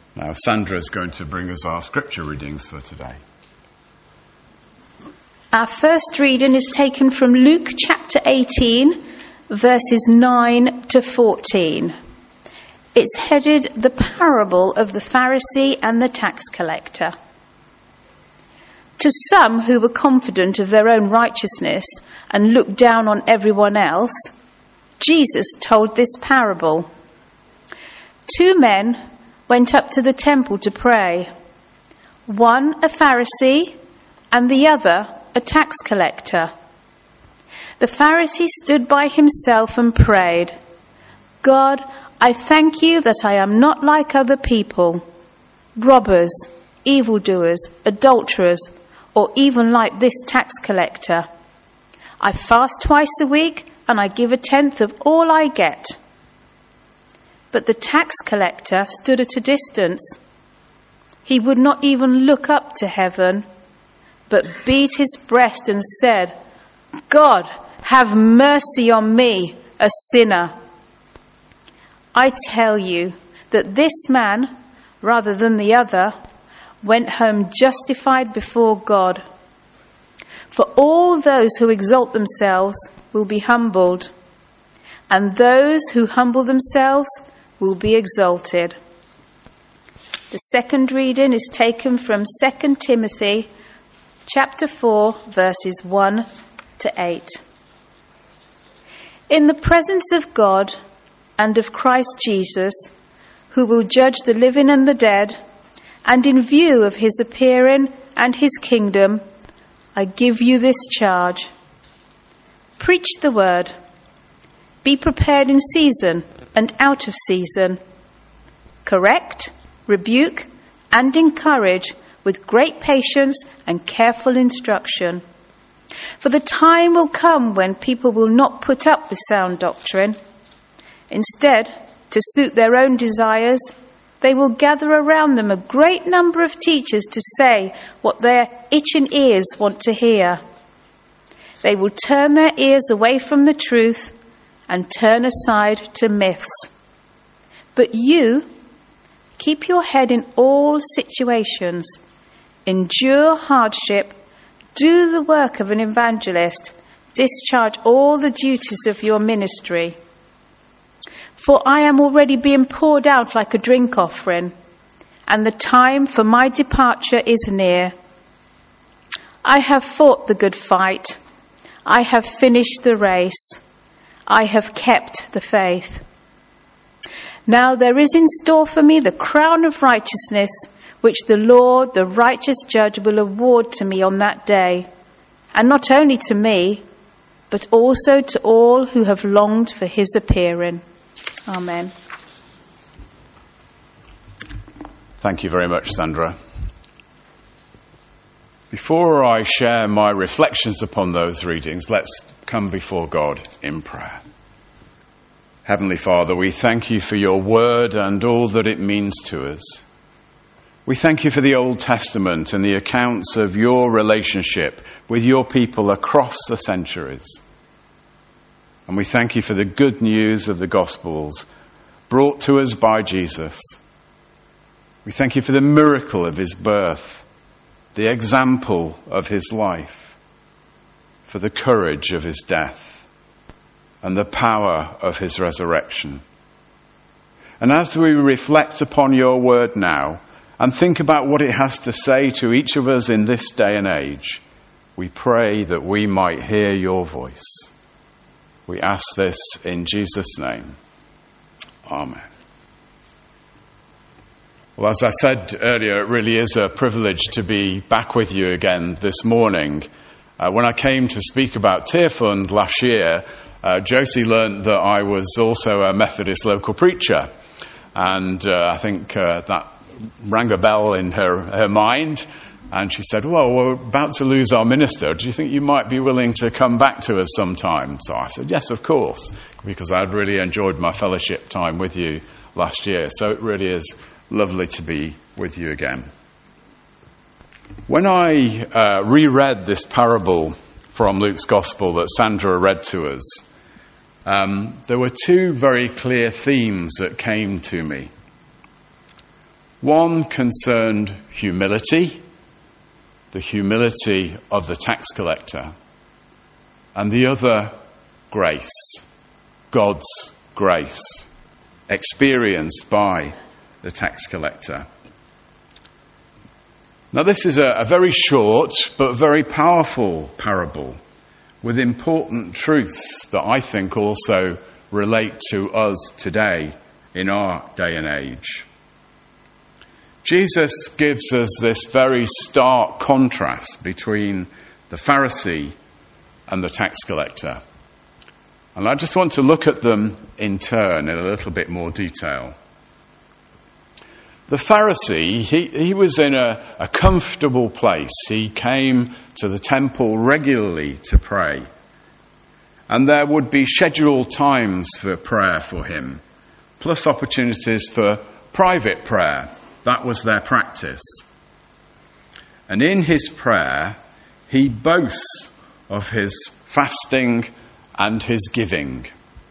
Now, Sandra is going to bring us our scripture readings for today. Our first reading is taken from Luke chapter 18, verses 9 to 14. It's headed The Parable of the Pharisee and the Tax Collector. To some who were confident of their own righteousness and looked down on everyone else, Jesus told this parable. 2 men went up to the temple to pray, one a Pharisee and the other a tax collector. The Pharisee stood by himself and prayed, God, I thank you that I am not like other people, robbers, evildoers, adulterers, or even like this tax collector. I fast twice a week and I give 1/10 of all I get. But the tax collector stood at a distance. He would not even look up to heaven, but beat his breast and said, God, have mercy on me, a sinner. I tell you that this man, rather than the other, went home justified before God. For all those who exalt themselves will be humbled, and those who humble themselves will be exalted. The second reading is taken from 2 Timothy chapter 4, verses 1 to 8. In the presence of God and of Christ Jesus, who will judge the living and the dead, and in view of his appearing and his kingdom, I give you this charge. Preach the word. Be prepared in season and out of season. Correct, rebuke, and encourage with great patience and careful instruction. For the time will come when people will not put up with sound doctrine. Instead, to suit their own desires, they will gather around them a great number of teachers to say what their itching ears want to hear. They will turn their ears away from the truth and turn aside to myths. But you, keep your head in all situations, endure hardship, do the work of an evangelist, discharge all the duties of your ministry. For I am already being poured out like a drink offering, and the time for my departure is near. I have fought the good fight. I have finished the race. I have kept the faith. Now there is in store for me the crown of righteousness, which the Lord, the righteous judge, will award to me on that day, and not only to me, but also to all who have longed for his appearing. Amen. Thank you very much, Sandra. Before I share my reflections upon those readings, let's come before God in prayer. Heavenly Father, we thank you for your word and all that it means to us. We thank you for the Old Testament and the accounts of your relationship with your people across the centuries. And we thank you for the good news of the Gospels brought to us by Jesus. We thank you for the miracle of his birth, the example of his life, for the courage of his death, and the power of his resurrection. And as we reflect upon your word now, and think about what it has to say to each of us in this day and age, we pray that we might hear your voice. We ask this in Jesus' name. Amen. Well, as I said earlier, it really is a privilege to be back with you again this morning. When I came to speak about Tearfund last year, Josie learned that I was also a Methodist local preacher. And I think that rang a bell in her mind. And she said, well, we're about to lose our minister. Do you think you might be willing to come back to us sometime? So I said, yes, of course, because I'd really enjoyed my fellowship time with you last year. So it really is lovely to be with you again. When I reread this parable from Luke's Gospel that Sandra read to us, there were two very clear themes that came to me. One concerned humility, the humility of the tax collector, and the other grace, God's grace, experienced by the tax collector. Now, this is a very short but very powerful parable with important truths that I think also relate to us today in our day and age. Jesus gives us this very stark contrast between the Pharisee and the tax collector. And I just want to look at them in turn in a little bit more detail. The Pharisee, he was in a comfortable place. He came to the temple regularly to pray. And there would be scheduled times for prayer for him, plus opportunities for private prayer. That was their practice. And in his prayer, he boasts of his fasting and his giving.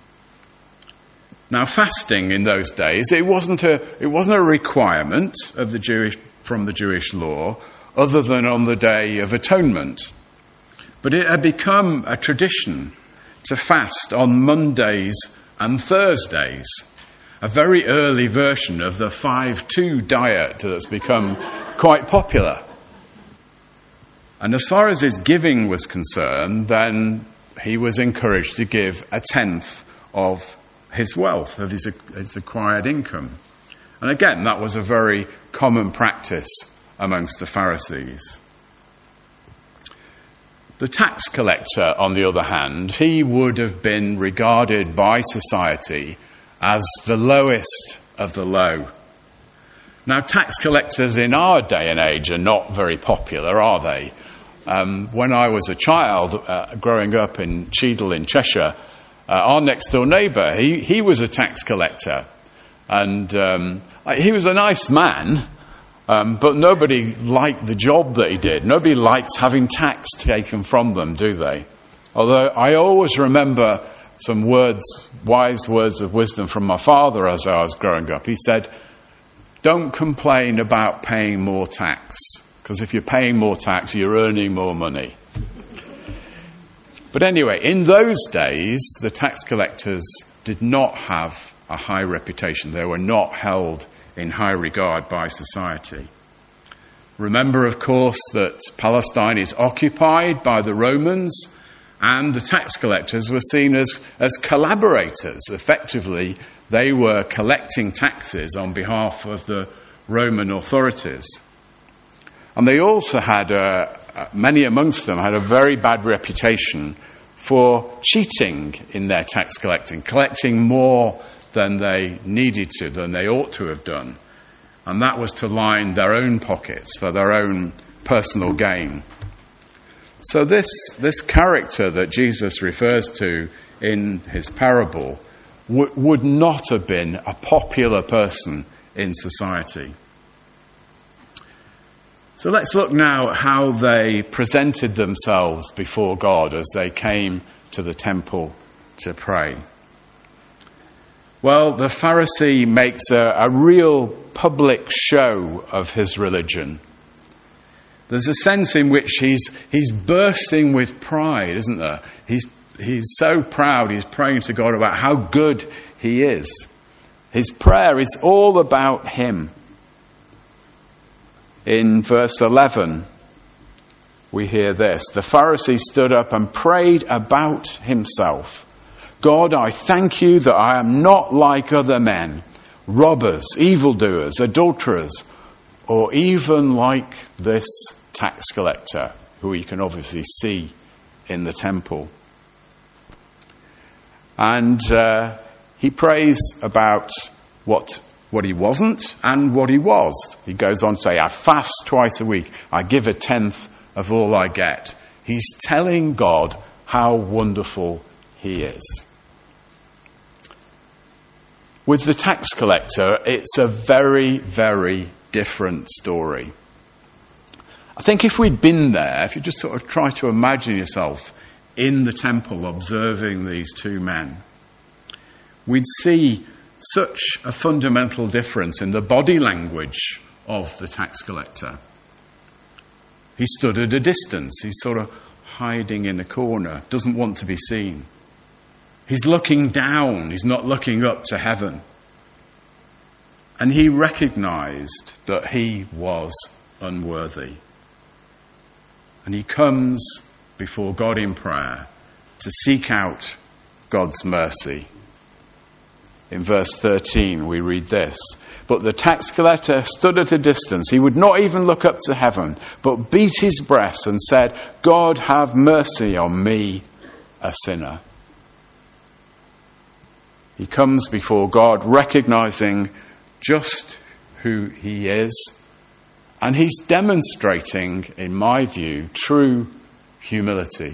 Now, fasting in those days, it wasn't a requirement of from the Jewish law, other than on the Day of Atonement. But it had become a tradition to fast on Mondays and Thursdays, a very early version of the 5-2 diet that's become quite popular. And as far as his giving was concerned, then he was encouraged to give a tenth of his wealth, of his acquired income. And again, that was a very common practice amongst the Pharisees. The tax collector, on the other hand, he would have been regarded by society as the lowest of the low. Now, tax collectors in our day and age are not very popular, are they? When I was a child, growing up in Cheadle in Cheshire, our next-door neighbour, he was a tax collector. And he was a nice man, but nobody liked the job that he did. Nobody likes having tax taken from them, do they? Although I always remember some wise words of wisdom from my father as I was growing up. He said, "Don't complain about paying more tax, because if you're paying more tax, you're earning more money." But anyway, in those days, the tax collectors did not have a high reputation. They were not held in high regard by society. Remember, of course, that Palestine is occupied by the Romans, and the tax collectors were seen as collaborators. Effectively, they were collecting taxes on behalf of the Roman authorities. And they also had, many amongst them had a very bad reputation for cheating in their tax collecting more than they needed to, than they ought to have done. And that was to line their own pockets for their own personal gain. So this character that Jesus refers to in his parable would not have been a popular person in society. So let's look now at how they presented themselves before God as they came to the temple to pray. Well, the Pharisee makes a real public show of his religion. There's a sense in which he's bursting with pride, isn't there? He's so proud, he's praying to God about how good he is. His prayer is all about him. In verse 11, we hear this. The Pharisee stood up and prayed about himself. "God, I thank you that I am not like other men, robbers, evildoers, adulterers, or even like this tax collector," who you can obviously see in the temple. And he prays about what he wasn't and what he was. He goes on to say, "I fast twice a week. I give a tenth of all I get." He's telling God how wonderful he is. With the tax collector, it's a very, very different story. I think if we'd been there, if you just sort of try to imagine yourself in the temple observing these two men, we'd see such a fundamental difference in the body language of the tax collector. He stood at a distance. He's sort of hiding in a corner, doesn't want to be seen. He's looking down. He's not looking up to heaven. And he recognized that he was unworthy. And he comes before God in prayer to seek out God's mercy. In verse 13 we read this: "But the tax collector stood at a distance. He would not even look up to heaven, but beat his breast and said, 'God, have mercy on me, a sinner.'" He comes before God recognizing just who he is, and he's demonstrating, in my view, true humility.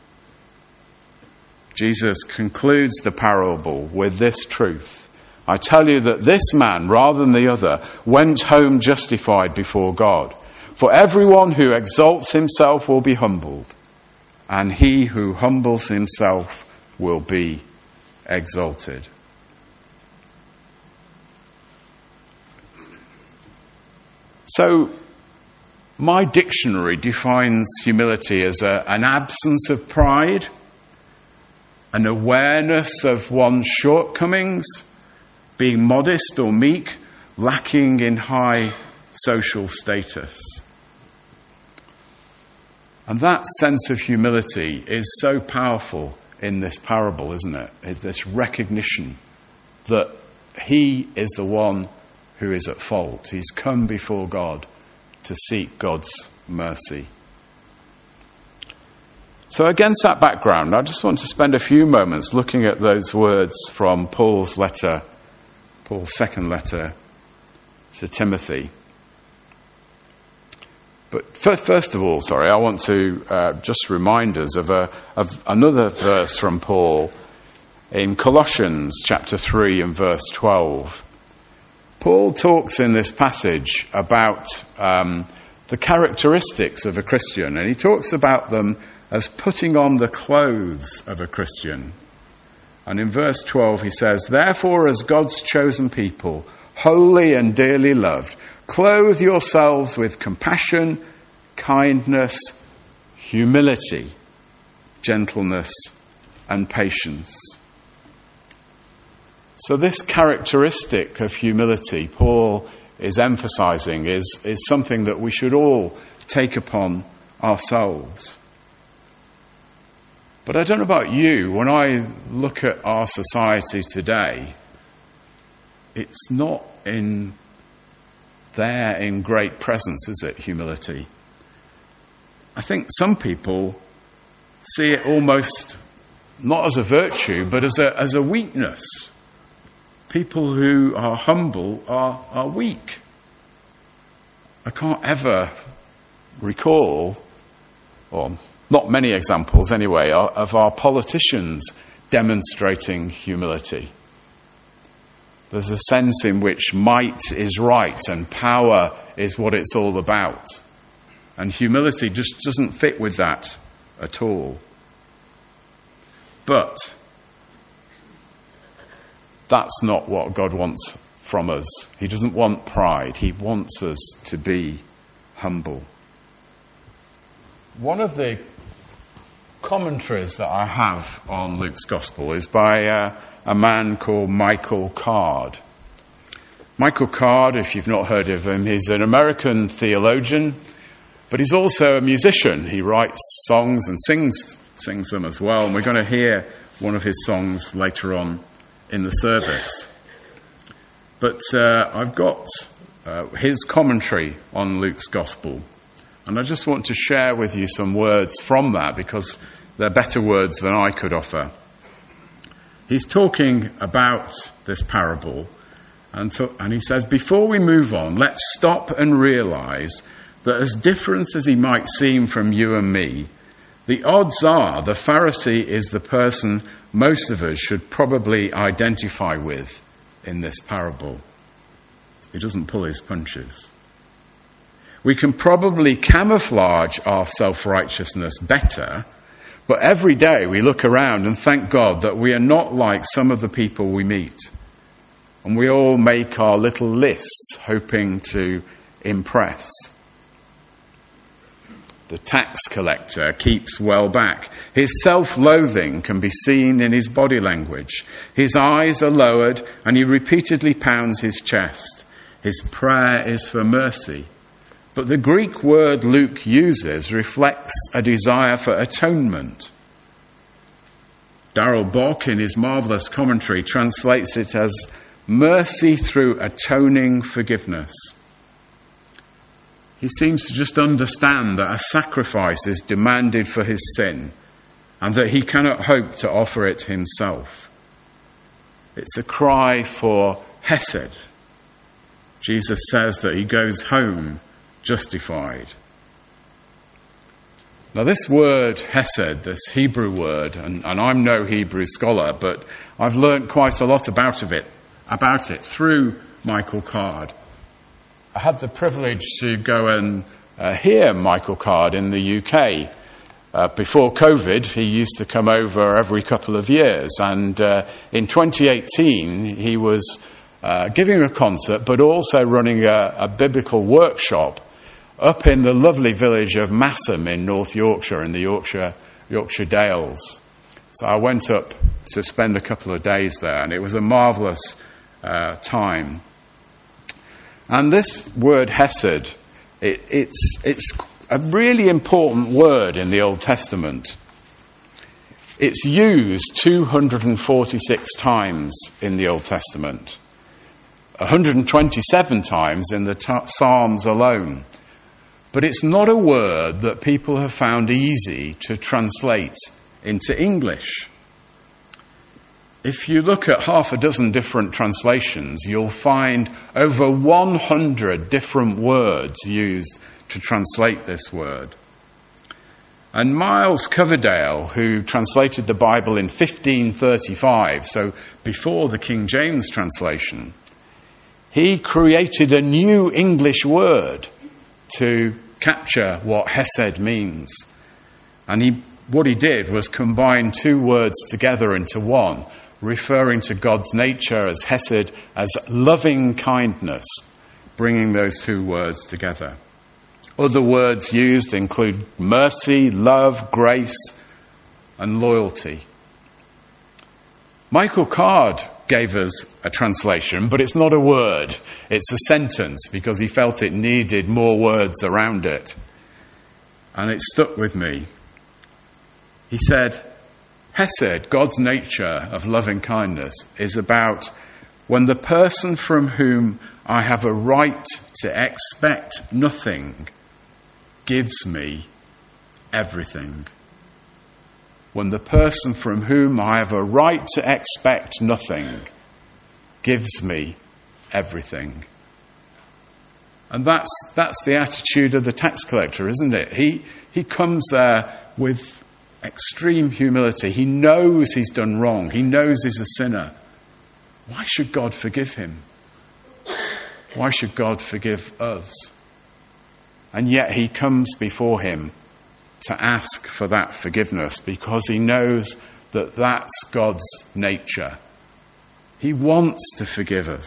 Jesus concludes the parable with this truth: "I tell you that this man, rather than the other, went home justified before God. For everyone who exalts himself will be humbled, and he who humbles himself will be exalted." So, my dictionary defines humility as an absence of pride, an awareness of one's shortcomings, being modest or meek, lacking in high social status. And that sense of humility is so powerful in this parable, isn't it? It's this recognition that he is the one who is at fault. He's come before God to seek God's mercy. So against that background, I just want to spend a few moments looking at those words from Paul's second letter to Timothy. But first of all, I want to just remind us of another verse from Paul in Colossians chapter 3 and verse 12. Paul talks in this passage about the characteristics of a Christian, and he talks about them as putting on the clothes of a Christian. And in verse 12 he says, "Therefore, as God's chosen people, holy and dearly loved, clothe yourselves with compassion, kindness, humility, gentleness, and patience." So this characteristic of humility Paul is emphasizing is something that we should all take upon ourselves. But I don't know about you, when I look at our society today, it's not in great presence, is it, humility? I think some people see it almost not as a virtue, but as a weakness. People who are humble are weak. I can't ever recall, or not many examples anyway, of our politicians demonstrating humility. There's a sense in which might is right and power is what it's all about. And humility just doesn't fit with that at all. But that's not what God wants from us. He doesn't want pride. He wants us to be humble. One of the commentaries that I have on Luke's Gospel is by a man called Michael Card. Michael Card, if you've not heard of him, he's an American theologian, but he's also a musician. He writes songs and sings them as well, and we're going to hear one of his songs later on in the service. But I've got his commentary on Luke's Gospel, and I just want to share with you some words from that because they're better words than I could offer. He's talking about this parable, and he says, "Before we move on, let's stop and realise that as different as he might seem from you and me, the odds are the Pharisee is the person most of us should probably identify with in this parable. He doesn't pull his punches. We can probably camouflage our self-righteousness better, but every day we look around and thank God that we are not like some of the people we meet. And we all make our little lists hoping to impress. The tax collector keeps well back. His self-loathing can be seen in his body language. His eyes are lowered and he repeatedly pounds his chest. His prayer is for mercy. But the Greek word Luke uses reflects a desire for atonement. Darrell Bock, in his marvellous commentary, translates it as mercy through atoning forgiveness. He seems to just understand that a sacrifice is demanded for his sin and that he cannot hope to offer it himself. It's a cry for hesed. Jesus says that he goes home justified. Now this word hesed, this Hebrew word, and I'm no Hebrew scholar, but I've learnt quite a lot about it through Michael Card. I had the privilege to go and hear Michael Card in the UK. Before COVID, he used to come over every couple of years. And in 2018, he was giving a concert, but also running a biblical workshop up in the lovely village of Massam in North Yorkshire, in the Yorkshire Dales. So I went up to spend a couple of days there, and it was a marvellous time. And this word hesed, it's a really important word in the Old Testament. It's used 246 times in the Old Testament, 127 times in the Psalms alone. But it's not a word that people have found easy to translate into English. If you look at half a dozen different translations, you'll find over 100 different words used to translate this word. And Miles Coverdale, who translated the Bible in 1535, so before the King James translation, he created a new English word to capture what hesed means. And what he did was combine two words together into one, referring to God's nature as hesed, as loving kindness, bringing those two words together. Other words used include mercy, love, grace, and loyalty. Michael Card gave us a translation, but it's not a word. It's a sentence because he felt it needed more words around it. And it stuck with me. He said, hesed, God's nature of loving kindness, is about when the person from whom I have a right to expect nothing gives me everything. When the person from whom I have a right to expect nothing gives me everything. And that's the attitude of the tax collector, isn't it? He comes there with extreme humility. He knows he's done wrong. He knows he's a sinner. Why should God forgive him? Why should God forgive us? And yet he comes before him to ask for that forgiveness because he knows that that's God's nature. He wants to forgive us.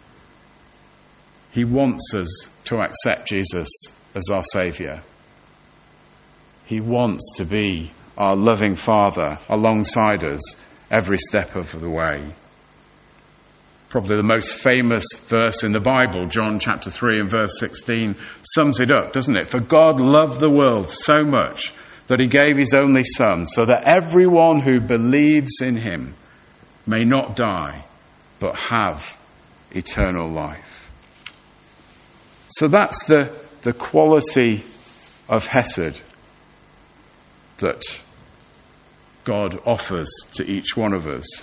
He wants us to accept Jesus as our Saviour. He wants to be our loving Father alongside us every step of the way. Probably the most famous verse in the Bible, John chapter 3 and verse 16, sums it up, doesn't it? For God loved the world so much that he gave his only Son, so that everyone who believes in him may not die, but have eternal life. So that's the quality of hesed that God offers to each one of us.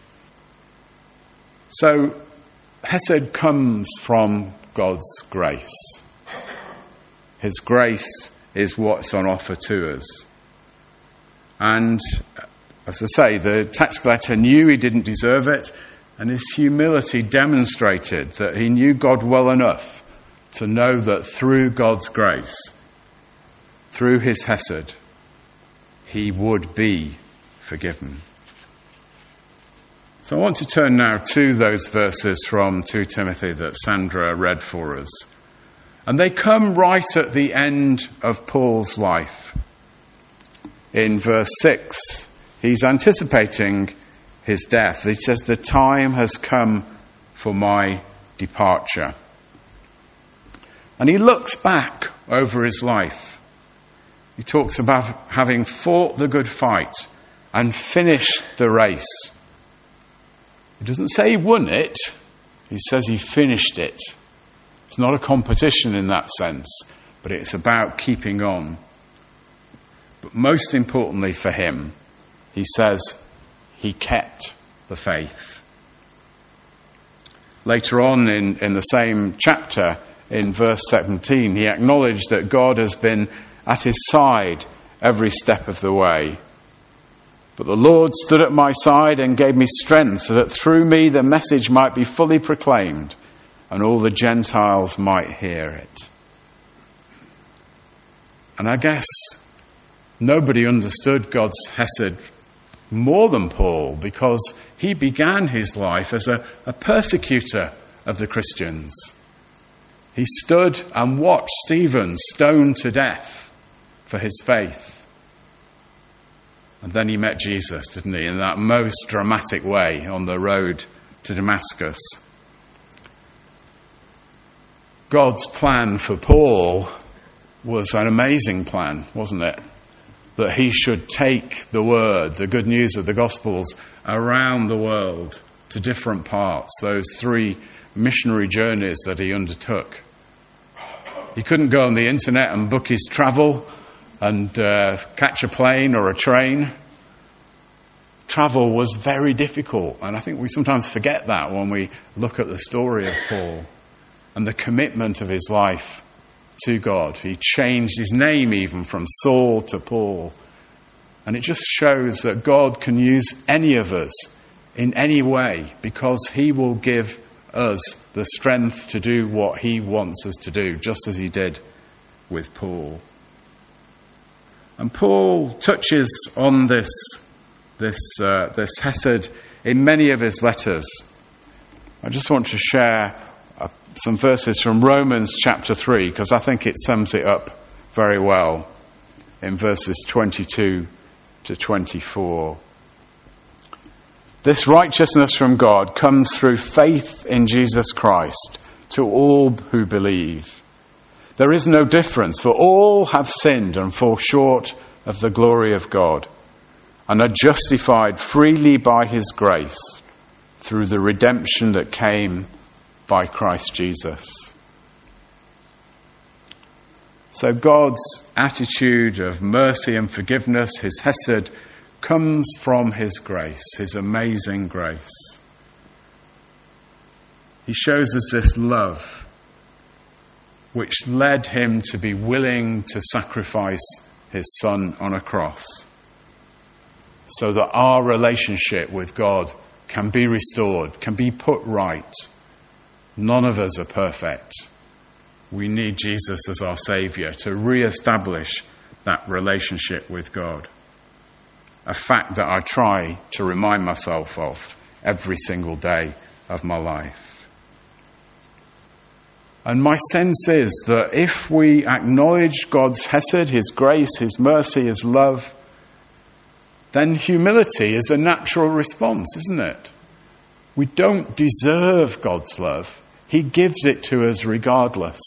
So, hesed comes from God's grace. His grace is what's on offer to us. And, as I say, the tax collector knew he didn't deserve it, and his humility demonstrated that he knew God well enough to know that through God's grace, through his hesed, he would be forgiven. So I want to turn now to those verses from 2 Timothy that Sandra read for us. And they come right at the end of Paul's life. In verse 6, he's anticipating his death. He says, "The time has come for my departure." And he looks back over his life. He talks about having fought the good fight and finished the race. He doesn't say he won it. He says he finished it. It's not a competition in that sense, but it's about keeping on. But most importantly for him, he says he kept the faith. Later on in the same chapter, in verse 17, he acknowledged that God has been at his side every step of the way. "But the Lord stood at my side and gave me strength, so that through me the message might be fully proclaimed, and all the Gentiles might hear it." And I guess nobody understood God's hesed more than Paul, because he began his life as a persecutor of the Christians. He stood and watched Stephen stoned to death for his faith. And then he met Jesus, didn't he, in that most dramatic way on the road to Damascus. God's plan for Paul was an amazing plan, wasn't it? That he should take the word, the good news of the Gospels, around the world to different parts, those 3 missionary journeys that he undertook. He couldn't go on the internet and book his travel and catch a plane or a train. Travel was very difficult, and I think we sometimes forget that when we look at the story of Paul and the commitment of his life to God. He changed his name even from Saul to Paul. And it just shows that God can use any of us in any way, because he will give us the strength to do what he wants us to do, just as he did with Paul. And Paul touches on this hesed in many of his letters. I just want to share some verses from Romans chapter 3, because I think it sums it up very well in verses 22 to 24. "This righteousness from God comes through faith in Jesus Christ to all who believe. There is no difference, for all have sinned and fall short of the glory of God, and are justified freely by his grace through the redemption that came by Christ Jesus." So God's attitude of mercy and forgiveness, his hesed, comes from his grace, his amazing grace. He shows us this love which led him to be willing to sacrifice his son on a cross, so that our relationship with God can be restored, can be put right. None of us are perfect. We need Jesus as our Saviour to re-establish that relationship with God. A fact that I try to remind myself of every single day of my life. And my sense is that if we acknowledge God's hesed, his grace, his mercy, his love, then humility is a natural response, isn't it? We don't deserve God's love. He gives it to us regardless.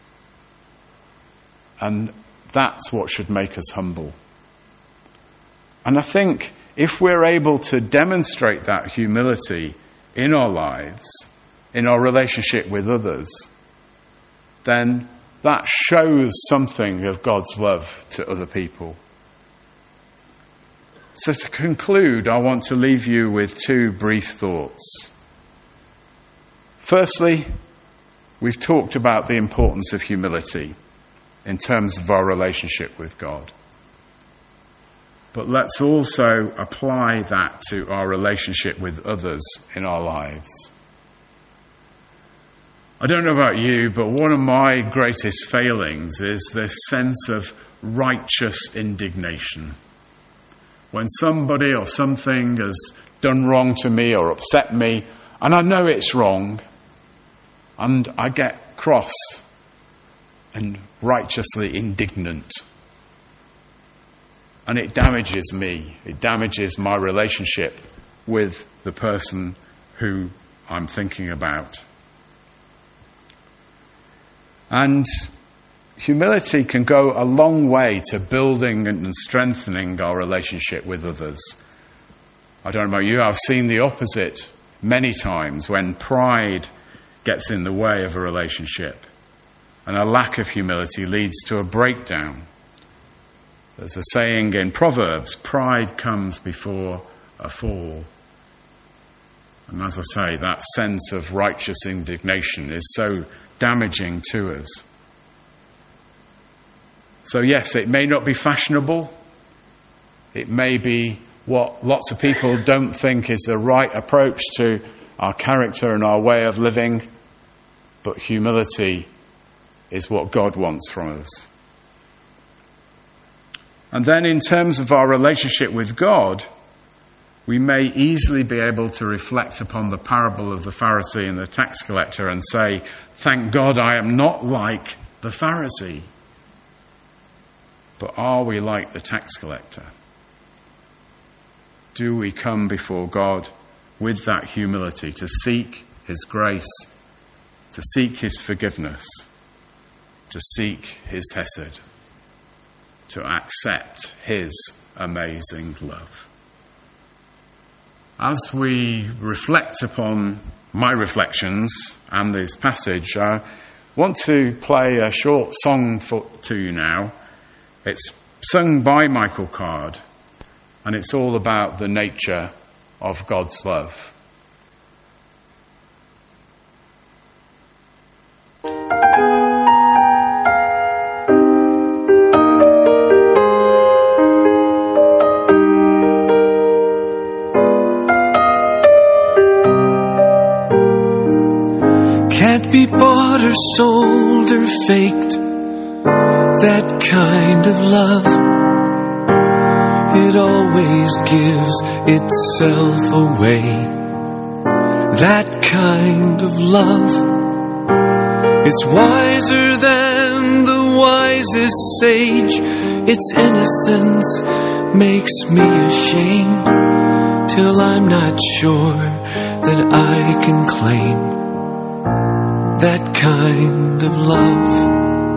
And that's what should make us humble. And I think if we're able to demonstrate that humility in our lives, in our relationship with others, then that shows something of God's love to other people. So to conclude, I want to leave you with 2 brief thoughts. Firstly, we've talked about the importance of humility in terms of our relationship with God. But let's also apply that to our relationship with others in our lives. I don't know about you, but one of my greatest failings is this sense of righteous indignation. When somebody or something has done wrong to me or upset me, and I know it's wrong, and I get cross and righteously indignant. And it damages me. It damages my relationship with the person who I'm thinking about. And humility can go a long way to building and strengthening our relationship with others. I don't know about you, I've seen the opposite many times when pride gets in the way of a relationship and a lack of humility leads to a breakdown. There's a saying in Proverbs, pride comes before a fall. And as I say, that sense of righteous indignation is so damaging to us. So yes, it may not be fashionable. It may be what lots of people don't think is the right approach to our character and our way of living. But humility is what God wants from us. And then in terms of our relationship with God, we may easily be able to reflect upon the parable of the Pharisee and the tax collector and say, thank God I am not like the Pharisee. But are we like the tax collector? Do we come before God with that humility to seek his grace, to seek his forgiveness, to seek his hesed, to accept his amazing love? As we reflect upon my reflections and this passage, I want to play a short song to you now. It's sung by Michael Card, and it's all about the nature of God's love. Can't be bought or sold or faked, that kind of love. It always gives itself away. That kind of love. It's wiser than the wisest sage. Its innocence makes me ashamed, till I'm not sure that I can claim that kind of love.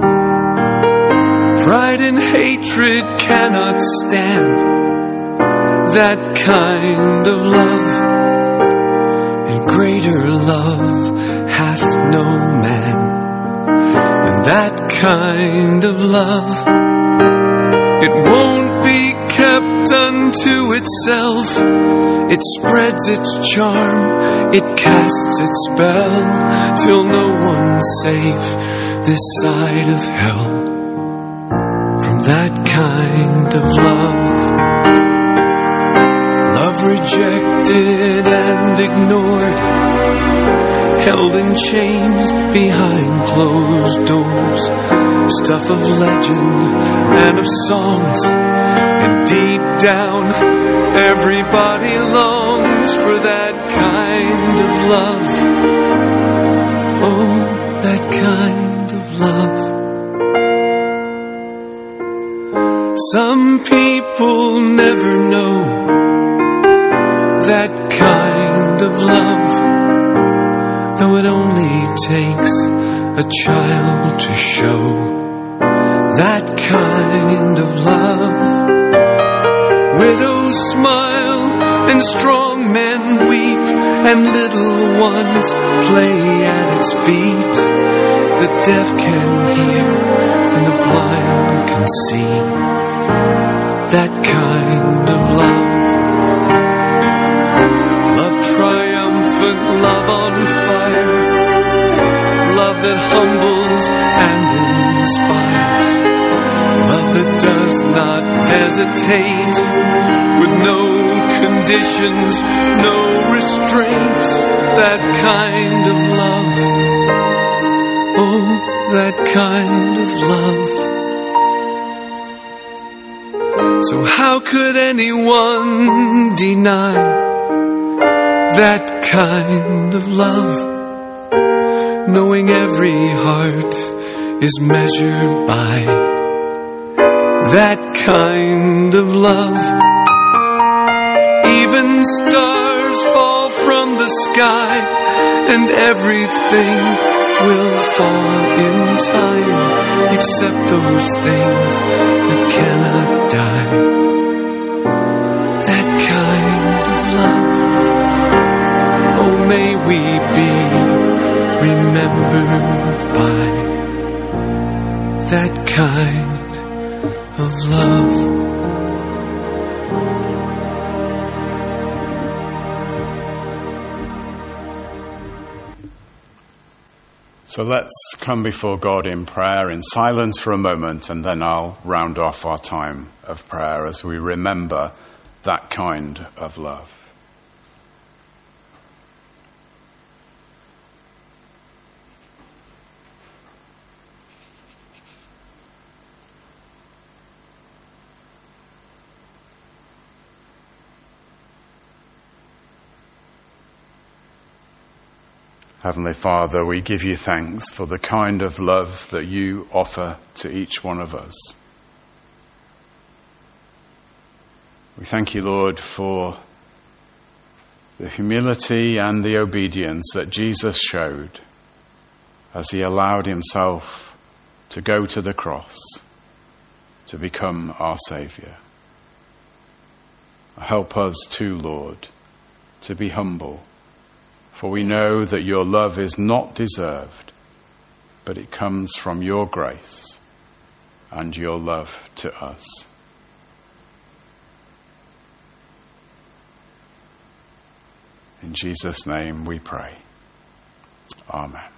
Pride and hatred cannot stand that kind of love, and greater love hath no man than that kind of love. It won't be kept unto itself. It spreads its charm, it casts its spell, till no one's safe this side of hell from that kind of love. Love rejected and ignored, held in chains behind closed doors, stuff of legend and of songs, and deep down everybody longs for that kind of love. Oh, that kind of love. Some people never know that kind of love, though it only takes a child to show that kind of love. Widows smile and strong men weep, and little ones play at its feet. The deaf can hear and the blind can see that kind of love. Love triumphant, love on fire, love that humbles and inspires, love that does not hesitate, with no conditions, no restraints, that kind of love. Oh, that kind of love. So how could anyone deny that kind of love, knowing every heart is measured by that kind of love. Even stars fall from the sky, and everything will fall in time, except those things that cannot die. That kind of love. Oh, may we be remembered by that kind of love. So let's come before God in prayer, in silence for a moment, and then I'll round off our time of prayer as we remember that kind of love. Heavenly Father, we give you thanks for the kind of love that you offer to each one of us. We thank you, Lord, for the humility and the obedience that Jesus showed as he allowed himself to go to the cross to become our Saviour. Help us too, Lord, to be humble. For we know that your love is not deserved, but it comes from your grace and your love to us. In Jesus' name we pray. Amen.